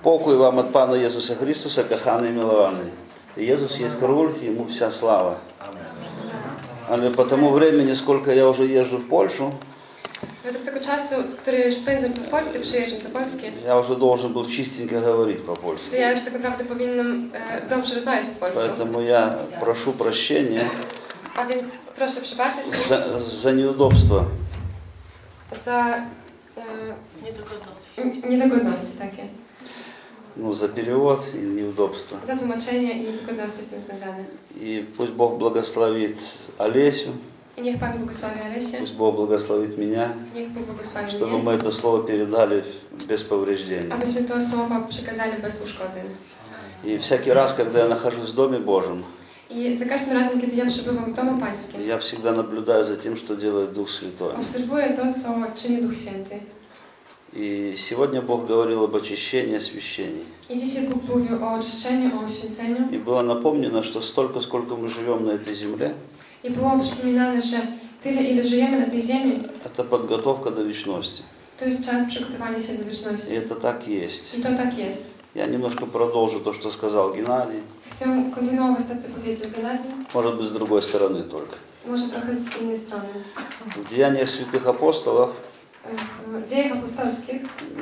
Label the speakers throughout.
Speaker 1: Покой вам от Пана Иисуса Хриstusa, коханые милованные. Иисус есть король, ему вся слава. Але по тому времени, сколько я уже езжу в Польшу,
Speaker 2: Według tego czasu, który już spędzam tu w Polsce, przyjeżdżam do Polski,
Speaker 1: я уже должен был чистенько говорить по-польски.
Speaker 2: to ja już tak naprawdę powinnam dobrze rozmawiać po polsku.
Speaker 1: Поэтому я прошу прощения
Speaker 2: A więc proszę przebaczyć
Speaker 1: за неудобства.
Speaker 2: za niedogodności takie.
Speaker 1: Ну, за перевод и неудобства.
Speaker 2: Za tłumaczenie i niedogodności z tym związane.
Speaker 1: И пусть Бог благословит Олесю,
Speaker 2: I niech Pan błogosławi Alesię,
Speaker 1: пусть Бог благословит меня,
Speaker 2: niech Bóg błogosławi
Speaker 1: чтобы
Speaker 2: mnie,
Speaker 1: мы это слово передали без повреждений.
Speaker 2: abyśmy to słowo przekazali bez uszkodzeń.
Speaker 1: И всякий раз, когда я нахожусь в Доме Божьем,
Speaker 2: I za każdym razem, kiedy ja przebywam w domu Pańskim,
Speaker 1: я всегда наблюдаю за тем, что делает Дух Святой.
Speaker 2: obserwuję to, co czyni Duch Święty.
Speaker 1: И сегодня Бог говорил об очищении, освящении.
Speaker 2: I dzisiaj Bóg mówił o oczyszczeniu, o oświęceniu.
Speaker 1: И было напомнено, что столько, сколько мы живем на этой земле,
Speaker 2: I było przypominane, że tyle, ile żyjemy na tej ziemi,
Speaker 1: это подготовка до вечности.
Speaker 2: to jest czas przygotowania się do
Speaker 1: И
Speaker 2: wieczności.
Speaker 1: это так и есть.
Speaker 2: I to tak jest.
Speaker 1: Я немножко продолжу то, что сказал Геннадий.
Speaker 2: Chcę kontynuować to, co powiedział Gennady,
Speaker 1: Может быть, с другой stороны только.
Speaker 2: może trochę z innej strony.
Speaker 1: В Деяниях святых апостолов
Speaker 2: W Dziejach Apostolskich,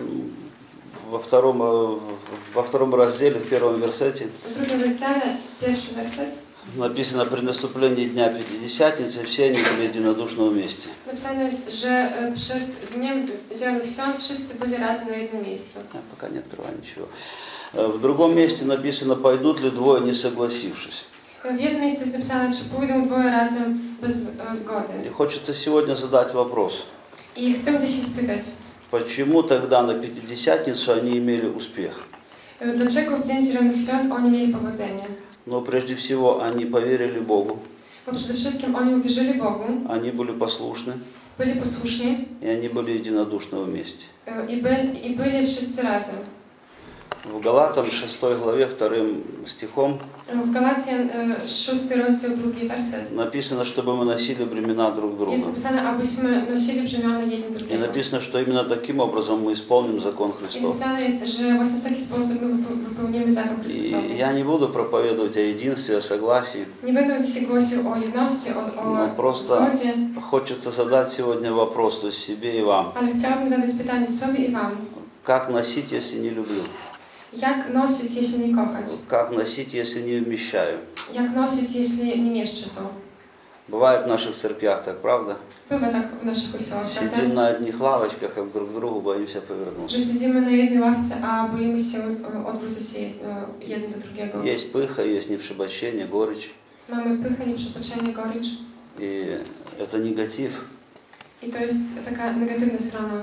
Speaker 1: во втором разделе, в первом версете,
Speaker 2: w drugim rozdziale, pierwszy werset,
Speaker 1: написано: при наступлении Дня Пятидесятницы все они были единодушно вместе.
Speaker 2: napisane jest, że przed Dniem Zielonych Świąt wszyscy byli razem na jednym miejscu.
Speaker 1: Я пока не открываю ничего. В другом месте написано: пойдут ли двое, не согласившись.
Speaker 2: W jednym miejscu jest napisane, czy pójdą dwoje razem bez zgody.
Speaker 1: И хочется сегодня задать вопрос.
Speaker 2: I chcę dzisiaj spytać,
Speaker 1: Почему тогда на Пятидесятницу они имели успех?
Speaker 2: dlaczego w Dzień Zielonych Świąt oni mieli powodzenie?
Speaker 1: Но прежде всего они поверили Богу,
Speaker 2: Bo przede wszystkim oni uwierzyli Bogu,
Speaker 1: они были послушны,
Speaker 2: byli posłuszni
Speaker 1: и они были единодушно вместе.
Speaker 2: i byli wszyscy razem.
Speaker 1: В Галатам 6 главе 2 стихом
Speaker 2: W Galacjan 6 rozdział 2 werset
Speaker 1: написано, чтобы мы носили бремена друг друга.
Speaker 2: jest napisane, abyśmy nosili brzemiona jeden
Speaker 1: И
Speaker 2: drugiego.
Speaker 1: написано, что именно таким образом мы исполним закон
Speaker 2: I
Speaker 1: Христов.
Speaker 2: napisane jest, że właśnie w taki sposób my wypełnimy zakon
Speaker 1: И
Speaker 2: Chrystusowy.
Speaker 1: я не буду проповедовать о единстве, о согласии.
Speaker 2: Nie będę dzisiaj głosił o jedności, o
Speaker 1: Просто
Speaker 2: zgodzie,
Speaker 1: хочется задать сегодня вопрос, то есть себе и вам.
Speaker 2: ale chciałabym zadać pytanie sobie i wam.
Speaker 1: Как носить, если не люблю?
Speaker 2: Jak nosić, jeśli nie kochać?
Speaker 1: Как носить, если не вмещаю?
Speaker 2: Jak nosić, jeśli nie mieszczę to?
Speaker 1: Бывает в наших церквях так, правда?
Speaker 2: Bywa tak w naszych kościołach,
Speaker 1: Сидим
Speaker 2: prawda?
Speaker 1: на одних лавочках, а друг к другу боимся повернуться.
Speaker 2: Że siedzimy na jednej ławce, a boimy się odwrócić się jeden do drugiego.
Speaker 1: Есть пыха, есть неприбощение, горечь.
Speaker 2: Mamy pychę, nieprzebaczenie, gorycz.
Speaker 1: И это негатив.
Speaker 2: I to jest taka negatywna strona.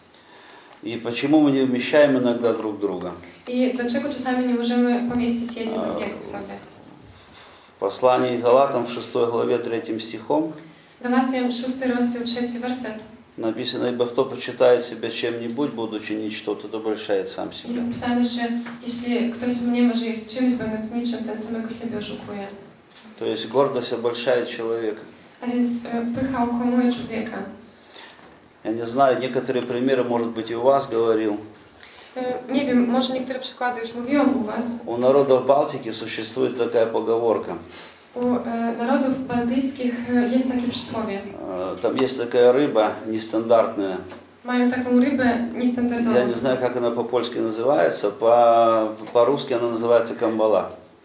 Speaker 1: И почему мы не вмещаем иногда друг друга?
Speaker 2: I dlaczego czasami nie możemy pomieścić jeden drugiego w sobie?
Speaker 1: В послании Галатам в 6 главе 3 стихом
Speaker 2: Galacjan 6 rozdział 3 werset.
Speaker 1: написано: «Ибо кто почитает себя чем-нибудь, будучи ничто, тот обольщает сам себя».
Speaker 2: Jest napisane, że jeśli ktoś mniema, że jest czymś, będąc niczym, ten samego siebie oszukuje.
Speaker 1: То есть гордость обольщает человека.
Speaker 2: A więc pycha okłamuje człowieka.
Speaker 1: Я не знаю, некоторые примеры, может быть, и у вас говорил.
Speaker 2: Nie wiem, może niektóre przykłady już mówiłam u was.
Speaker 1: У народов Балтики существует такая поговорка.
Speaker 2: U narodów bałtyckich jest takie przysłowie.
Speaker 1: Там есть такая рыба нестандартная.
Speaker 2: Mają taką rybę
Speaker 1: Я
Speaker 2: niestandardową.
Speaker 1: не знаю, как она по-польски называется. По-русски она называется камбала.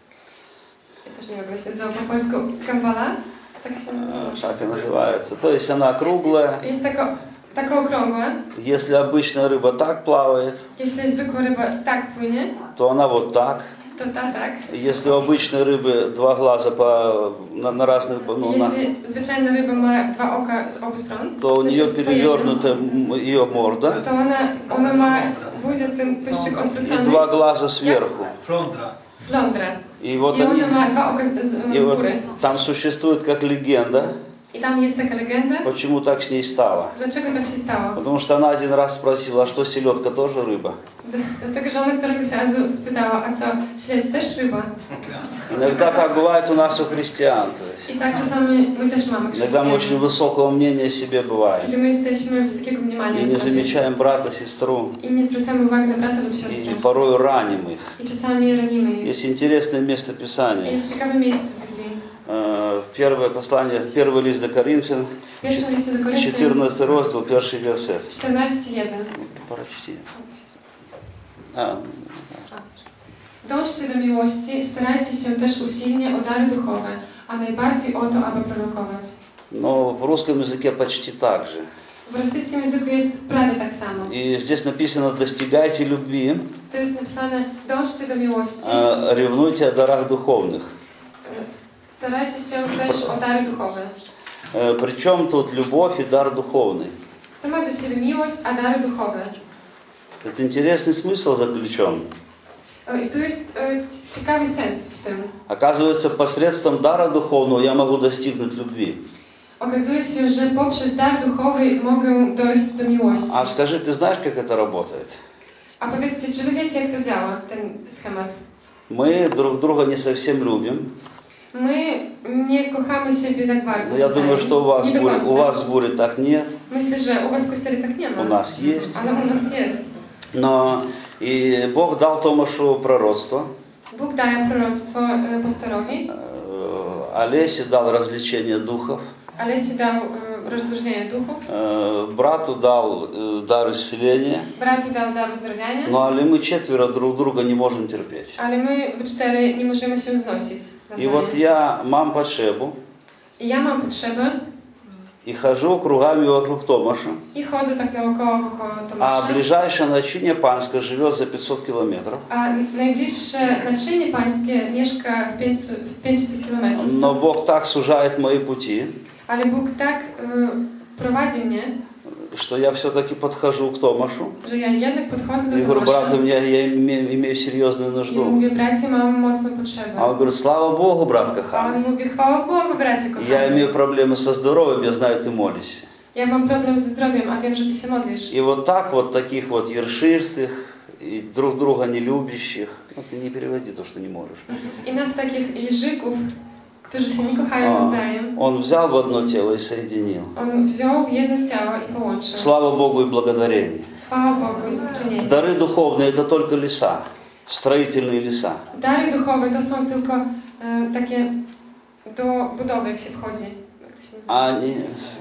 Speaker 2: Ja też nie wiem, jak się nazywa po polsku. Kambala? Tak się nazywa.
Speaker 1: Так и называется. То есть она круглая.
Speaker 2: Jest taka okrągła.
Speaker 1: Если обычная рыба так плавает,
Speaker 2: Jeśli zwykła ryba tak płynie,
Speaker 1: то она вот так.
Speaker 2: to ta tak.
Speaker 1: Если у обычной рыбы два глаза на разных,
Speaker 2: Jeśli zwyczajna ryba ma dwa oka z obu stron,
Speaker 1: то у нее перевернута ее морда
Speaker 2: to ona ma buzię, ten pyszczyk
Speaker 1: и
Speaker 2: odwrócony.
Speaker 1: два глаза сверху.
Speaker 2: Flądra.
Speaker 1: И вот
Speaker 2: I
Speaker 1: они,
Speaker 2: ona ma dwa oka z
Speaker 1: и вот
Speaker 2: góry.
Speaker 1: там существует как легенда,
Speaker 2: I tam jest taka legenda.
Speaker 1: Почему так с ней стало?
Speaker 2: Dlaczego tak się stało?
Speaker 1: Потому что она один раз спросила, а что селедка тоже рыба?
Speaker 2: Dlatego, że ona któregoś razu spytała, a co, śledź też ryba?
Speaker 1: Иногда так бывает у нас, у христиан. То есть.
Speaker 2: I tak czasami my też mamy
Speaker 1: Иногда мы очень высокого мнения о себе бываем.
Speaker 2: Kiedy my jesteśmy wysokiego mniemania
Speaker 1: И
Speaker 2: o
Speaker 1: не
Speaker 2: sobie.
Speaker 1: замечаем брата, сестру.
Speaker 2: I nie zwracamy uwagi na brata lub
Speaker 1: И
Speaker 2: siostrę.
Speaker 1: порой раним их.
Speaker 2: I czasami ranimy ich.
Speaker 1: Есть интересное место Писания.
Speaker 2: Jest ciekawe miejsce w Biblii.
Speaker 1: Первое послание, первый лист до Коринфян,
Speaker 2: Pierwszy list do Koryntian,
Speaker 1: 14 раздел, pierwszy werset.
Speaker 2: 14:1.
Speaker 1: Прочти.
Speaker 2: Dążcie do miłości, starajcie się też usilnie o dary duchowe, a najbardziej o to, aby prorokować.
Speaker 1: Но в русском языке почти так же.
Speaker 2: W rosyjskim języku jest prawie tak samo.
Speaker 1: И здесь написано «достигайте любви,
Speaker 2: To jest napisane, dążcie do miłości,
Speaker 1: ревнуйте о дарах духовных».
Speaker 2: starajcie się też o dary duchowe.
Speaker 1: Причем тут любовь и дар духовный?
Speaker 2: Co ma do siebie miłość, a dary duchowe?
Speaker 1: Это интересный смысл заключен.
Speaker 2: I tu jest ciekawy sens w tym.
Speaker 1: Оказывается, посредством дара духовного я могу достигнуть любви.
Speaker 2: Okazuje się, że poprzez dar duchowy mogę dojść do miłości.
Speaker 1: А скажи, ты знаешь, как это работает?
Speaker 2: A powiedzcie, czy wy wiecie, jak to działa, ten schemat?
Speaker 1: Мы друг друга не совсем любим.
Speaker 2: My nie kochamy siebie tak bardzo.
Speaker 1: Но я думаю, что
Speaker 2: Nie do
Speaker 1: у
Speaker 2: końca.
Speaker 1: вас в буре так нет.
Speaker 2: Myślę, że u was w kościele tak nie ma.
Speaker 1: У нас есть.
Speaker 2: Ale u nas jest.
Speaker 1: Но и Бог дал Томашу пророцтво.
Speaker 2: Bóg daje proroctwo pastorowi,
Speaker 1: Олесе дал развлечение духов.
Speaker 2: ale się dał rozróżnienie duchów.
Speaker 1: Брату дал дар исцеления.
Speaker 2: Bratu dał dar uzdrawiania.
Speaker 1: Ну, ale мы четверо друг друга не можем терпеть.
Speaker 2: Ale my w cztery nie możemy się znosić.
Speaker 1: И вот я мам Батшебу
Speaker 2: I ja mam potrzebę
Speaker 1: и хожу кругами вокруг Томаша.
Speaker 2: i chodzę tak naokoło wokół
Speaker 1: А
Speaker 2: Tomasza.
Speaker 1: ближайшее начиние Панское живет за 500 километров.
Speaker 2: A najbliższe naczynie pańskie mieszka w 500 kilometrów.
Speaker 1: Но Бог так сужает мои пути,
Speaker 2: Ale Bóg tak prowadzi mnie,
Speaker 1: что я все-таки подхожу к Томашу.
Speaker 2: że ja jednak podchodzę
Speaker 1: И
Speaker 2: do
Speaker 1: говорю, брат,
Speaker 2: Tomasza
Speaker 1: я имею серьезную
Speaker 2: i
Speaker 1: нужду.
Speaker 2: mówię, bracie, mam mocną potrzebę.
Speaker 1: А он говорит, слава Богу, брат
Speaker 2: A
Speaker 1: Каханый.
Speaker 2: on mówi, chwała Bogu, bracie
Speaker 1: Я
Speaker 2: kochany.
Speaker 1: имею проблемы со здоровьем, я знаю, ты молишься.
Speaker 2: Ja mam problem ze zdrowiem, a wiem, że ty się modlisz.
Speaker 1: И вот так вот, таких вот ершистых и друг друга не любящих, ну ты не переводи то, что не можешь.
Speaker 2: I nas takich jeżyków, którzy się nie kochają nawzajem,
Speaker 1: Он взял в одно тело и соединил.
Speaker 2: on wziął w jedno ciało i połączył.
Speaker 1: Слава Богу и благодарение.
Speaker 2: Chwała Bogu i dziękczynienie.
Speaker 1: Дары духовные это только леса, строительные леса.
Speaker 2: Dary duchowe to są tylko takie do budowy, jak się wchodzi. Jak to się nazywa?
Speaker 1: Они,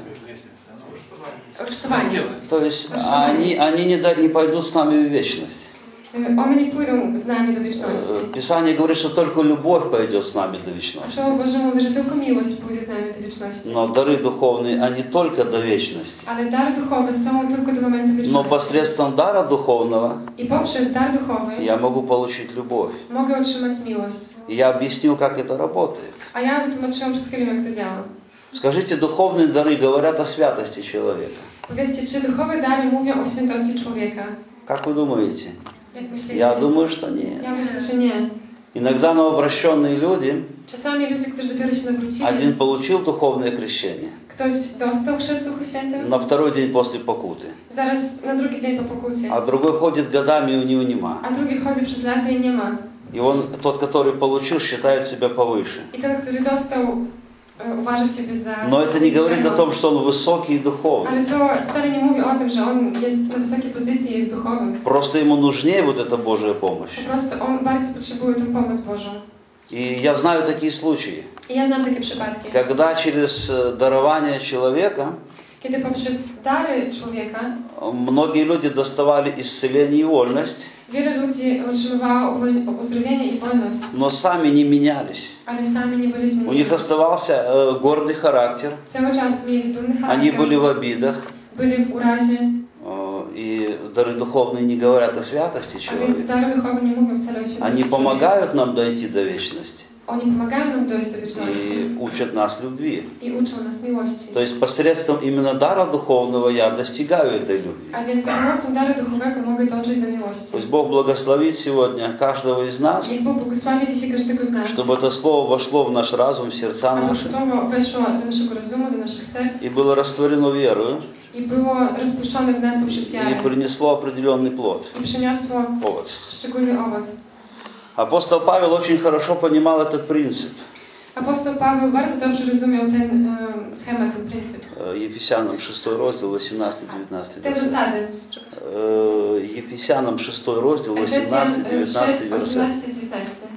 Speaker 2: Rusztowanie.
Speaker 1: то есть они не пойдут с нами в вечность.
Speaker 2: One nie pójdą z nami do wieczności.
Speaker 1: Писание говорит, что только любовь пойдет с нами до вечности.
Speaker 2: Słowo Boże mówi, że tylko miłość pójdzie z nami do wieczności.
Speaker 1: Но дары духовные, они только до вечности.
Speaker 2: Ale dary duchowe są tylko do momentu
Speaker 1: Но
Speaker 2: wieczności.
Speaker 1: посредством дара духовного
Speaker 2: I poprzez dar duchowy
Speaker 1: я могу получить любовь.
Speaker 2: mogę otrzymać miłość.
Speaker 1: И я объяснил, как это работает.
Speaker 2: A ja wytłumaczyłam przed chwilą, jak to działa.
Speaker 1: Скажите, духовные дары говорят о святости человека.
Speaker 2: Powiedzcie, czy duchowe dary mówią o świętości człowieka?
Speaker 1: Как вы думаете?
Speaker 2: Jak myślicie?
Speaker 1: Я думаю, что нет.
Speaker 2: Ja myślę, że nie.
Speaker 1: Иногда новообращенные люди,
Speaker 2: Czasami ludzie, którzy dopiero się nawrócili,
Speaker 1: один получил духовное крещение,
Speaker 2: ktoś dostał chrzest w Duchu Świętym,
Speaker 1: на второй день после покуты,
Speaker 2: zaraz na drugi dzień po pokucie,
Speaker 1: а другой ходит годами и у него нема.
Speaker 2: a drugi chodzi przez lata i nie ma.
Speaker 1: И он, тот, который получил, считает себя повыше.
Speaker 2: I ten, który dostał, uważa siebie za...
Speaker 1: Но это не говорит о
Speaker 2: wyższego.
Speaker 1: том, что он wysокий и духовный.
Speaker 2: Ale to wcale nie mówi o tym, że on jest na wysokiej pozycji i jest duchowym.
Speaker 1: Просто ему нужнее вот эта Божья помощь.
Speaker 2: Po prostu on bardzo potrzebuje tę pomoc Bożą.
Speaker 1: И я знаю такие случаи,
Speaker 2: I ja znam takie przypadki.
Speaker 1: когда через дарование человека
Speaker 2: Kiedy poprzez dary człowieka
Speaker 1: многие люди доставали исцеление и вольность,
Speaker 2: wiele ludzi otrzymywało uzdrowienie i wolność,
Speaker 1: но сами не менялись.
Speaker 2: ale sami nie byli
Speaker 1: У
Speaker 2: zmienieni.
Speaker 1: них оставался гордый характер,
Speaker 2: Cały czas mieli dumny
Speaker 1: они
Speaker 2: charakter,
Speaker 1: были в обидах,
Speaker 2: byli w urazie
Speaker 1: И дары духовные не говорят о святости
Speaker 2: A więc
Speaker 1: человека.
Speaker 2: dary duchowe nie mówią wcale o świętości
Speaker 1: Они
Speaker 2: człowieka.
Speaker 1: помогают нам дойти до вечности
Speaker 2: Oni pomagają nam dojść do wieczności
Speaker 1: и учат нас любви.
Speaker 2: i uczą nas miłości.
Speaker 1: То есть посредством именно дара духовного я достигаю этой любви.
Speaker 2: A więc za pomocą daru duchowego mogę dążyć do miłości.
Speaker 1: Пусть Бог благословит сегодня каждого из нас,
Speaker 2: Niech Bóg błogosławi dzisiaj każdego z nas.
Speaker 1: чтобы это слово вошло в наш разум, в сердца
Speaker 2: Aby to
Speaker 1: наши
Speaker 2: słowo weszło do naszego rozumu, do naszych serc
Speaker 1: и было растворено верою
Speaker 2: i było rozpuszczone w nas poprzez
Speaker 1: и
Speaker 2: wiarę
Speaker 1: принесло определенный плод,
Speaker 2: i przyniosło
Speaker 1: овощ.
Speaker 2: szczególny owoc.
Speaker 1: Апостол Павел очень хорошо понимал этот принцип.
Speaker 2: Apostoł Paweł bardzo dobrze rozumiał ten schemat, ten pryncyp.
Speaker 1: Ефесянам 6 розділ, 18-19
Speaker 2: Te
Speaker 1: версет.
Speaker 2: zasady.
Speaker 1: Ефесянам 6 розділ,
Speaker 2: Efezjan
Speaker 1: 18-19
Speaker 2: 6,
Speaker 1: версет.
Speaker 2: 18-19.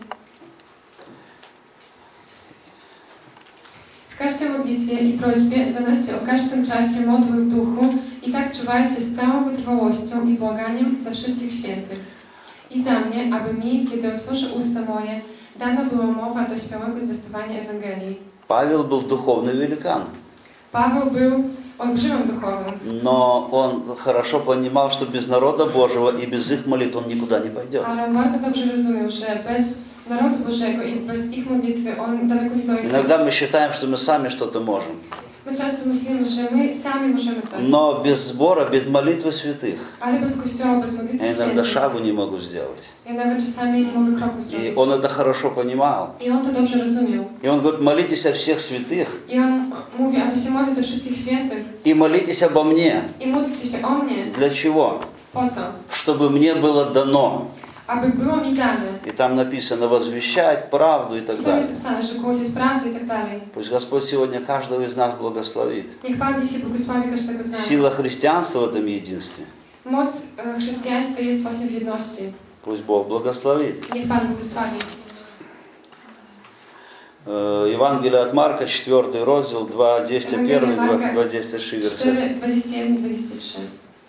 Speaker 2: W każdej modlitwie i prośbie zanoście o każdym czasie modły w duchu i tak czuwajcie z całą wytrwałością i błaganiem za wszystkich świętych. I za mnie, aby mi, kiedy otworzę usta moje, dana była mowa do śmiałego zwiastowania Ewangelii.
Speaker 1: Павел был духовный великан,
Speaker 2: Paweł był olbrzymem duchowym,
Speaker 1: но он хорошо понимал, что без народа Божьего и без их молитв он никуда не пойдет.
Speaker 2: ale on bardzo dobrze rozumiał, że bez narodu Bożego i bez ich modlitwy on daleko nie dojdzie.
Speaker 1: Иногда мы считаем, что мы сами что-то можем,
Speaker 2: My często myślimy, że my sami możemy coś,
Speaker 1: но без сбора, без молитвы святых
Speaker 2: ale bez Kościoła, bez modlitwy
Speaker 1: я иногда
Speaker 2: świętych.
Speaker 1: шагу не могу сделать.
Speaker 2: Ja nawet czasami nie mogę kroku
Speaker 1: И
Speaker 2: zrobić.
Speaker 1: он это хорошо понимал.
Speaker 2: I on to dobrze rozumiał.
Speaker 1: И он говорит, молитесь о всех святых
Speaker 2: I on mówi, aby się modlić o wszystkich świętych
Speaker 1: и молитесь обо мне.
Speaker 2: i módlcie się o mnie.
Speaker 1: Для чего?
Speaker 2: Po co?
Speaker 1: Чтобы мне было дано.
Speaker 2: Aby było mi dane.
Speaker 1: И там написано возвещать правду и так
Speaker 2: I tam jest
Speaker 1: далее.
Speaker 2: napisane, że głos jest prawdy i tak dalej.
Speaker 1: Пусть Господь сегодня каждого из нас благословит.
Speaker 2: Niech Pan dzisiaj błogosławi każdego z nas.
Speaker 1: Сила христианства в этом единстве.
Speaker 2: Moc chrześcijaństwa jest właśnie w jedności.
Speaker 1: Пусть Бог благословит.
Speaker 2: Niech Pan błogosławi.
Speaker 1: Евангелие от Марка, 4 розділ, 2:21, 2:23 версет.
Speaker 2: 4, 21, 23.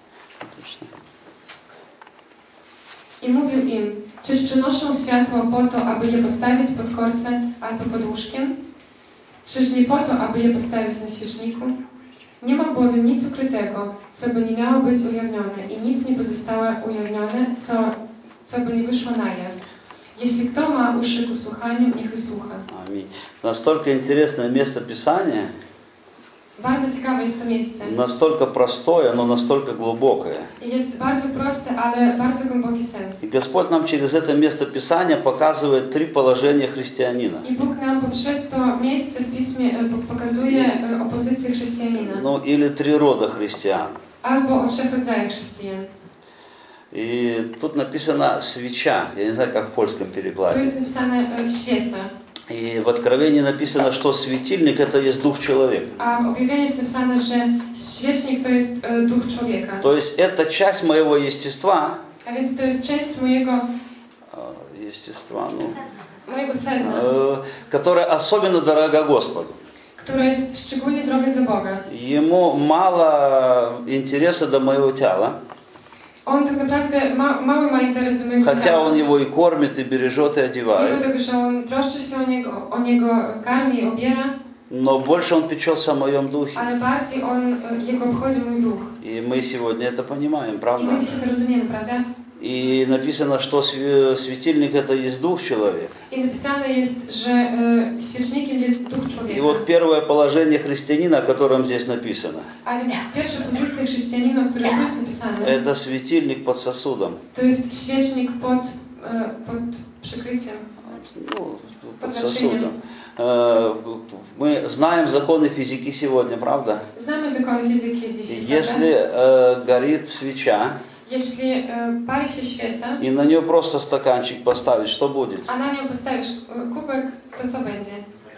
Speaker 2: I mówił im, czyż przynoszą światło po to, aby je postawić pod korcem albo pod łóżkiem? Czyż nie po to, aby je postawić na świeczniku? Nie ma bowiem nic ukrytego, co by nie miało być ujawnione i nic nie pozostało ujawnione, co by nie wyszło na jaw. Jeśli kto ma uszy ku słuchaniu, niech wysłucha.
Speaker 1: Аминь. Настолько интересное место Писания,
Speaker 2: Bardzo ciekawe jest to miejsce.
Speaker 1: настолько простое, но настолько глубокое.
Speaker 2: Jest bardzo proste, ale bardzo głęboki sens.
Speaker 1: И Господь нам через это место Писания показывает три положения христианина.
Speaker 2: I Bóg nam poprzez to miejsce w Pismie pokazuje opozycję chrześcijanina.
Speaker 1: Ну, или три рода христиан.
Speaker 2: Albo o 3 rodzajach chrześcijan.
Speaker 1: И тут написано «свеча». Я не знаю, как в польском
Speaker 2: Tu
Speaker 1: перекладе.
Speaker 2: jest napisane świeca,
Speaker 1: И в Откровении написано, что светильник – это есть дух человека.
Speaker 2: a w objawieniu jest napisane, że świecznik to jest duch człowieka.
Speaker 1: То есть это часть моего естества,
Speaker 2: A więc to jest część mojego sedna,
Speaker 1: которая особенно дорога Господу.
Speaker 2: która jest szczególnie droga dla Boga.
Speaker 1: Ему мало интереса до моего тела,
Speaker 2: On tak naprawdę mały ma interes do mojego
Speaker 1: хотя
Speaker 2: ciała.
Speaker 1: он его и кормит, и бережет, и
Speaker 2: Mimo
Speaker 1: одевает,
Speaker 2: tego, że on troszczy się o niego karmi, obiera,
Speaker 1: но больше он печется о моем духе.
Speaker 2: ale bardziej jego obchodzi mój duch.
Speaker 1: И мы сегодня это понимаем,
Speaker 2: I my
Speaker 1: правда?
Speaker 2: dzisiaj to rozumiemy, prawda?
Speaker 1: И написано, что светильник – это есть дух человека.
Speaker 2: I napisane jest, że świecznikiem jest duch
Speaker 1: И
Speaker 2: człowieka.
Speaker 1: вот первое положение христианина, о котором здесь написано,
Speaker 2: A więc pierwsza pozycja chrześcijanina, o której tu jest napisane,
Speaker 1: это светильник под сосудом.
Speaker 2: to jest świecznik pod przykryciem.
Speaker 1: Ну, под сосудом. Мы знаем законы физики сегодня, правда?
Speaker 2: Znamy zakony fizyki dzisiaj,
Speaker 1: Если
Speaker 2: prawda?
Speaker 1: горит свеча,
Speaker 2: Jeśli pali się świeca,
Speaker 1: и на нее просто стаканчик поставить, что будет?
Speaker 2: a na nią postawisz kubek, to co będzie?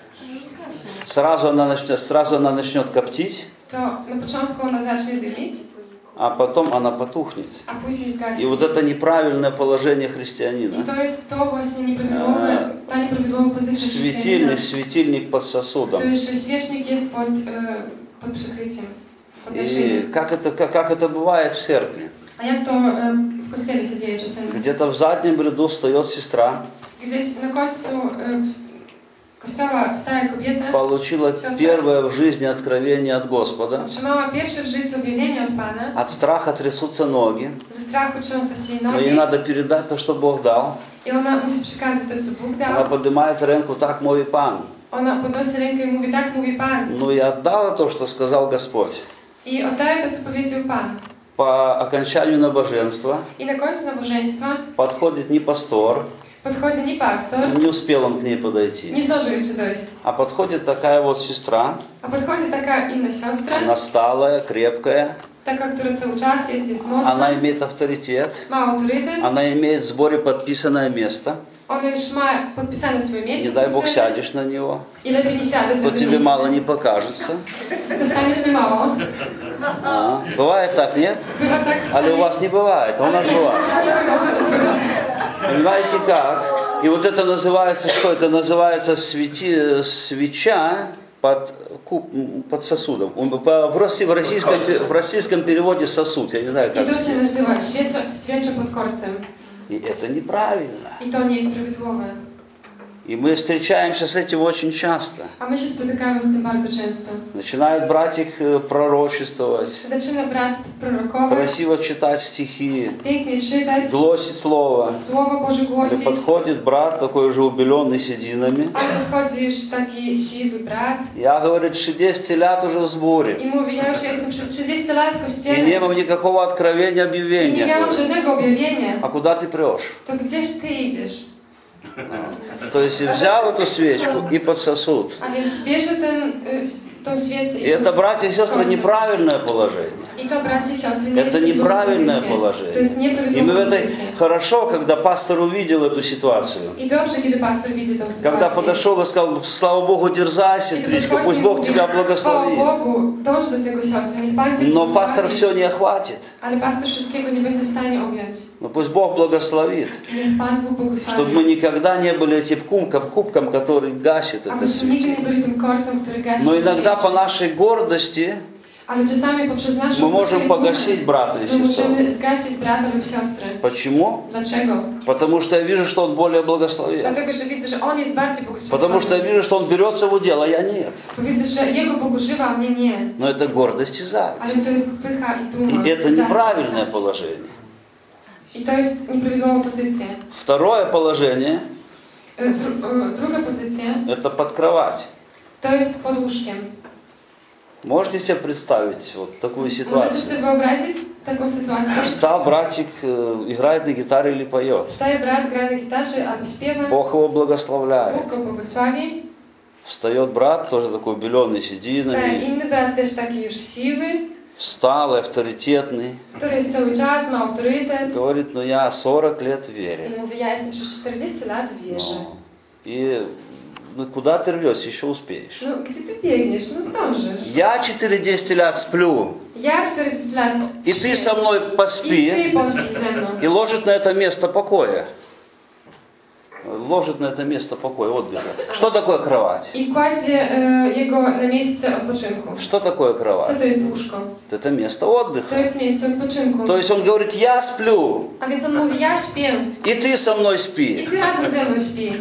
Speaker 1: Сразу она начнет коптить,
Speaker 2: To na początku ona zacznie dymić,
Speaker 1: а потом она потухнет.
Speaker 2: a później zgaśnie.
Speaker 1: И вот это неправильное положение
Speaker 2: I
Speaker 1: христианина.
Speaker 2: to jest to właśnie ta nieprawidłowa pozycja chrześcijanina.
Speaker 1: Светильник под сосудом.
Speaker 2: To jest, że świecznik jest pod przykryciem, pod
Speaker 1: И
Speaker 2: naszyjem.
Speaker 1: как это бывает в церкви?
Speaker 2: A jak to w kościele się dzieje czasami?
Speaker 1: Где-то в заднем ряду встает сестра,
Speaker 2: Gdzieś na końcu kościoła wstała kobieta,
Speaker 1: получила первое в жизни откровение от Господа.
Speaker 2: otrzymała pierwsze w życiu objawienie od Pana.
Speaker 1: От страха трясутся ноги.
Speaker 2: Ze strachu trzęsą się jej
Speaker 1: Но ей
Speaker 2: nogi
Speaker 1: надо передать то, что Бог дал.
Speaker 2: i ona musi przekazać to, co Bóg
Speaker 1: Она
Speaker 2: dał.
Speaker 1: поднимает ренку, так мой Пан.
Speaker 2: Ona podnosi rękę i mówi, tak mówi Pan.
Speaker 1: Ну, я отдала то, что сказал Господь.
Speaker 2: I oddaje to, co powiedział Pan.
Speaker 1: По окончанию набоженства
Speaker 2: I na końcu nabożeństwa
Speaker 1: подходит не пастор,
Speaker 2: podchodzi nie pastor,
Speaker 1: не успел он к ней подойти,
Speaker 2: nie zdążył jeszcze dojść,
Speaker 1: а подходит такая вот сестра,
Speaker 2: a podchodzi taka inna siostra,
Speaker 1: она сталая, крепкая,
Speaker 2: taka, która cały czas jest
Speaker 1: она
Speaker 2: mocna,
Speaker 1: имеет авторитет,
Speaker 2: ma autorytet,
Speaker 1: она имеет в сборе подписанное место.
Speaker 2: ona już ma podpisane swoje miejsce,
Speaker 1: Не дай Бог
Speaker 2: w kościele
Speaker 1: сядешь на него,
Speaker 2: i lepiej nie siadać
Speaker 1: то
Speaker 2: na to
Speaker 1: тебе
Speaker 2: miejsce.
Speaker 1: мало не покажется.
Speaker 2: Dostaniesz nie mało.
Speaker 1: Бывает так, нет?
Speaker 2: Bywa tak
Speaker 1: А у
Speaker 2: czasami.
Speaker 1: вас не бывает, а у нас бывает. Понимаете как? И вот это называется, что это называется свеча под сосудом. В российском переводе сосуд, я не знаю
Speaker 2: I
Speaker 1: как.
Speaker 2: to się nazywa świecza pod korcem.
Speaker 1: И это неправильно.
Speaker 2: I to nie jest prawidłowe.
Speaker 1: И мы встречаемся с этим очень часто.
Speaker 2: A my się spotykamy z tym bardzo często.
Speaker 1: Начинает братик пророчествовать,
Speaker 2: Zaczyna brat prorokować,
Speaker 1: красиво читать стихи,
Speaker 2: pięknie czytać,
Speaker 1: гласить слово.
Speaker 2: Słowo Boże
Speaker 1: И
Speaker 2: głosić.
Speaker 1: подходит брат, такой уже убеленный сединами.
Speaker 2: A podchodzi już taki siwy brat
Speaker 1: Я, говорит, 30 лет уже в сборе.
Speaker 2: i mówi, ja już jestem przez 30 lat w
Speaker 1: И
Speaker 2: kościele
Speaker 1: не имам никакого откровения,
Speaker 2: i nie
Speaker 1: объявления.
Speaker 2: miałam
Speaker 1: Говорит.
Speaker 2: żadnego objawienia.
Speaker 1: А куда ты прешь?
Speaker 2: To gdzież ty idziesz?
Speaker 1: То есть взял эту свечку и под сосуд.
Speaker 2: A więc bierze tą świecę
Speaker 1: И это, братья и сестры, неправильное положение.
Speaker 2: I to, bracia i siostry, nie
Speaker 1: Это
Speaker 2: jest
Speaker 1: неправильное
Speaker 2: To
Speaker 1: положение.
Speaker 2: jest
Speaker 1: И мы
Speaker 2: nieprawidłowa
Speaker 1: в этой
Speaker 2: pozycja.
Speaker 1: хорошо, когда пастор увидел эту ситуацию.
Speaker 2: I dobrze, kiedy pastor widzi tą sytuację.
Speaker 1: Когда подошел и сказал, слава Богу, дерзай, сестричка,
Speaker 2: Kiedy
Speaker 1: пусть Бог
Speaker 2: podchodzi i
Speaker 1: тебя
Speaker 2: mówi,
Speaker 1: благословит.
Speaker 2: Chwała Bogu, dąż do tego siostry, niech Pan cię
Speaker 1: Но пастор
Speaker 2: błogosławi.
Speaker 1: все не охватит.
Speaker 2: Ale pastor wszystkiego nie będzie w stanie objąć.
Speaker 1: Но пусть Бог благословит.
Speaker 2: Niech Pan Bóg błogosławi.
Speaker 1: Чтобы мы никогда не были этим кубком, который гасит это
Speaker 2: Abyśmy nigdy
Speaker 1: свечение.
Speaker 2: nie byli tym korcem, który gasi
Speaker 1: Но
Speaker 2: tę
Speaker 1: иногда
Speaker 2: świecę.
Speaker 1: по нашей гордости
Speaker 2: Ale czasami poprzez naszą
Speaker 1: мы можем погасить брата и
Speaker 2: my
Speaker 1: сестру.
Speaker 2: możemy zgasić brata lub siostrę.
Speaker 1: Почему?
Speaker 2: Dlaczego?
Speaker 1: Потому что я вижу, что он более благословен.
Speaker 2: Dlatego, że widzę, że on jest bardziej
Speaker 1: Потому что я
Speaker 2: błogosławiony.
Speaker 1: вижу, что он берется в удел, а я нет.
Speaker 2: Bo widzę, że jego Bóg używa, a mnie nie.
Speaker 1: Но это гордость и
Speaker 2: Ale
Speaker 1: зависть.
Speaker 2: to jest pycha i duma.
Speaker 1: И это
Speaker 2: zazdrość.
Speaker 1: неправильное положение.
Speaker 2: I to jest nieprawidłowa pozycja.
Speaker 1: Второе положение
Speaker 2: Druga pozycja
Speaker 1: – это под кровать.
Speaker 2: to jest pod łóżkiem.
Speaker 1: Можете себе представить вот такую
Speaker 2: Możecie
Speaker 1: ситуацию?
Speaker 2: sobie wyobrazić taką sytuację?
Speaker 1: Встал братик, играет на гитаре или поет.
Speaker 2: Wstaje brat, gra na gitarze albo śpiewa.
Speaker 1: Бог его благословляет.
Speaker 2: Bóg go błogosławi.
Speaker 1: Встает брат, тоже такой убеленный
Speaker 2: Wstaje
Speaker 1: сединами.
Speaker 2: inny brat, też taki już siwy,
Speaker 1: Встал, авторитетный.
Speaker 2: który jest cały czas, ma autorytet.
Speaker 1: Говорит, ну я 40 лет верю.
Speaker 2: I mówi, ja jestem przez 40 lat, wierzę.
Speaker 1: Ну, и ну, куда ты рвешься, еще успеешь.
Speaker 2: No, gdzie ty biegniesz? No zdążysz.
Speaker 1: Я 40 лет сплю,
Speaker 2: Ja 40 lat
Speaker 1: и ты со мной
Speaker 2: I
Speaker 1: поспи,
Speaker 2: ty pośpij ze mną.
Speaker 1: и ложит на это место покоя. Ложит на это место покоя, отдыха. Что такое кровать?
Speaker 2: I kładzie jego na miejsce odpoczynku.
Speaker 1: Что такое
Speaker 2: Co
Speaker 1: кровать?
Speaker 2: to jest łóżko?
Speaker 1: Это место
Speaker 2: To
Speaker 1: отдыха.
Speaker 2: jest miejsce odpoczynku.
Speaker 1: То есть он говорит, я сплю,
Speaker 2: A więc on mówi, ja śpię.
Speaker 1: и ты со мной
Speaker 2: I
Speaker 1: спи.
Speaker 2: ty razem ze mną śpi.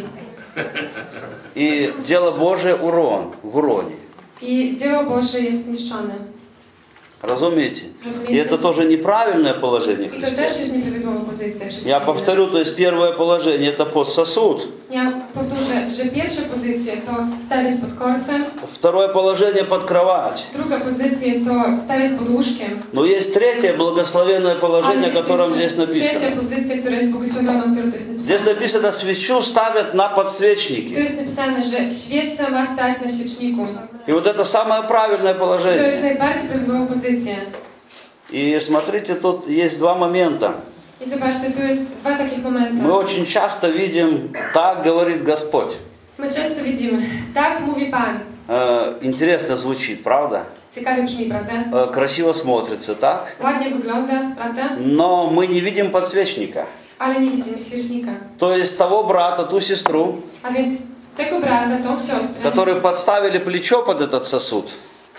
Speaker 1: И дело Божие в уроне.
Speaker 2: I dzieło Boże jest zniszczone.
Speaker 1: Разумеете? И это тоже неправильное положение
Speaker 2: I to też
Speaker 1: христиан.
Speaker 2: jest nieprawidłowa pozycja
Speaker 1: Я
Speaker 2: chrześcijanina.
Speaker 1: повторю, то есть первое положение это под сосуд.
Speaker 2: Ja powtórzę, że pierwsza pozycja to stawiać pod korcem,
Speaker 1: Второе положение под кровать.
Speaker 2: druga pozycja to stawiać pod łóżkiem.
Speaker 1: Но есть третье благословенное положение, о котором здесь
Speaker 2: trzecia
Speaker 1: написано.
Speaker 2: pozycja, która jest błogosławioną, którą to jest
Speaker 1: Здесь
Speaker 2: napisane.
Speaker 1: написано, свечу ставят на
Speaker 2: Tu
Speaker 1: подсвечники.
Speaker 2: jest napisane, że świeca ma stać na świeczniku.
Speaker 1: И вот это самое правильное
Speaker 2: To jest
Speaker 1: положение.
Speaker 2: najbardziej prawidłowa pozycja.
Speaker 1: И смотрите, тут есть два момента.
Speaker 2: I zobaczcie, tu jest dwa takie momenty.
Speaker 1: Мы очень часто видим, так говорит Господь.
Speaker 2: My często widzimy, tak mówi Pan.
Speaker 1: Интересно звучит, правда?
Speaker 2: Ciekawie brzmi, prawda?
Speaker 1: Красиво смотрится, так?
Speaker 2: Ładnie wygląda, prawda?
Speaker 1: Но мы не видим подсвечника.
Speaker 2: Ale nie widzimy świecznika.
Speaker 1: То есть того брата, ту сестру,
Speaker 2: A więc tego brata, tą siostrę,
Speaker 1: которые подставили плечо под этот сосуд,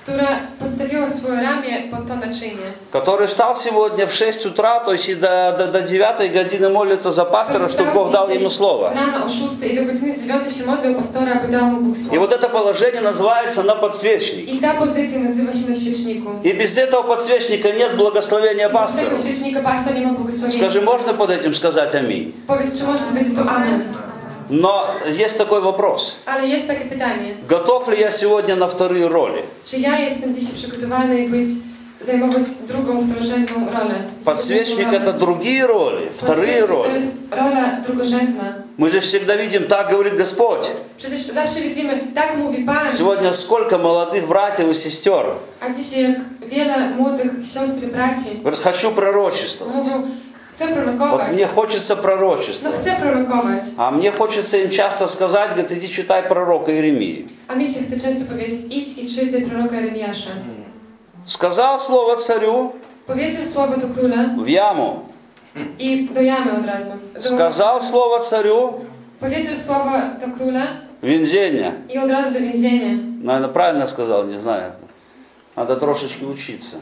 Speaker 2: która podstawiła swoje ramię pod to naczynie.
Speaker 1: Который встал сегодня в 6 утра, то есть и до 9 годины молится за пастора, чтобы Бог дал ему слово.
Speaker 2: Рано о 6 и до годины 9 się modlił pastora, aby dał mu Bóg
Speaker 1: И
Speaker 2: słowo.
Speaker 1: вот это положение называется на подсвечник.
Speaker 2: I ta pozycja nazywa się na świeczniku.
Speaker 1: И без этого подсвечника нет благословения
Speaker 2: Bez
Speaker 1: пастора.
Speaker 2: tego świecznika pastor nie ma błogosławieństwa.
Speaker 1: Скажи, можно под этим сказать аминь?
Speaker 2: Powiedz, czy można powiedzieć to amen.
Speaker 1: Но есть такой вопрос.
Speaker 2: Ale jest takie pytanie.
Speaker 1: Готов ли я сегодня на вторые роли?
Speaker 2: Czy ja jestem dzisiaj przygotowany zajmować drugą, wtororzędną rolę?
Speaker 1: Подсвечник это другие роли, вторые
Speaker 2: To
Speaker 1: роли.
Speaker 2: jest rola drugorzędna.
Speaker 1: Мы же всегда видим, так говорит Господь.
Speaker 2: Przecież zawsze widzimy, tak mówi Pan.
Speaker 1: Сегодня сколько молодых братьев и сестер
Speaker 2: A dzisiaj jak wiele młodych sióstr i braci
Speaker 1: говорят, хочу пророчествовать.
Speaker 2: mówią, chcę
Speaker 1: Вот
Speaker 2: prorokować.
Speaker 1: мне хочется
Speaker 2: No
Speaker 1: пророчествовать.
Speaker 2: chcę prorokować.
Speaker 1: А мне хочется им часто сказать, говорит, иди читай пророка Иеремии.
Speaker 2: A mi się chce często powiedzieć, idź i czytaj proroka Jeremiasza.
Speaker 1: Сказал слово царю
Speaker 2: Powiedział słowo do króla
Speaker 1: в яму.
Speaker 2: i do jamy od razu.
Speaker 1: Сказал слово царю
Speaker 2: Powiedział słowo do króla
Speaker 1: в вензение.
Speaker 2: i od razu do więzienia.
Speaker 1: Наверное, правильно сказал, не знаю. Надо трошечки учиться.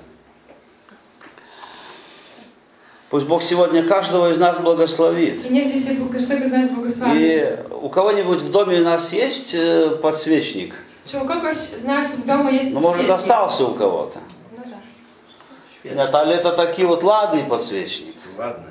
Speaker 1: Пусть Бог сегодня каждого из нас благословит.
Speaker 2: I niech dzisiaj Bóg każdego z nas błogosławi.
Speaker 1: И у кого-нибудь в доме у нас есть подсвечник?
Speaker 2: Czy u kogoś z nas w domu jest
Speaker 1: Ну, может,
Speaker 2: świecznik?
Speaker 1: остался у кого-то. Нет, але это такие вот ладный подсвечник.
Speaker 3: Ладно.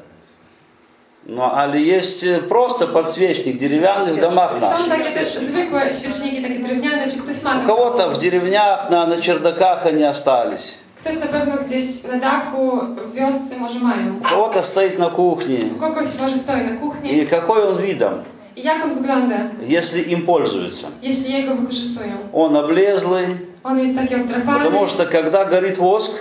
Speaker 1: Ну, але есть просто подсвечник деревянный в домах
Speaker 2: Są
Speaker 1: наших.
Speaker 2: takie też zwykłe świeczniki, takie drewniane, czy ktoś ma
Speaker 1: У
Speaker 2: takie?
Speaker 1: кого-то в деревнях, на чердаках они остались.
Speaker 2: Ktoś na pewno gdzieś na dachu, w wiosce może mają.
Speaker 1: У кого-то стоит на кухне.
Speaker 2: U kogoś może stoi na kuchni.
Speaker 1: И какой он видом,
Speaker 2: I jak on wygląda,
Speaker 1: если им пользуются?
Speaker 2: jeśli jego wykorzystują?
Speaker 1: Он облезлый,
Speaker 2: On jest taki obdrapany,
Speaker 1: потому что когда горит воск,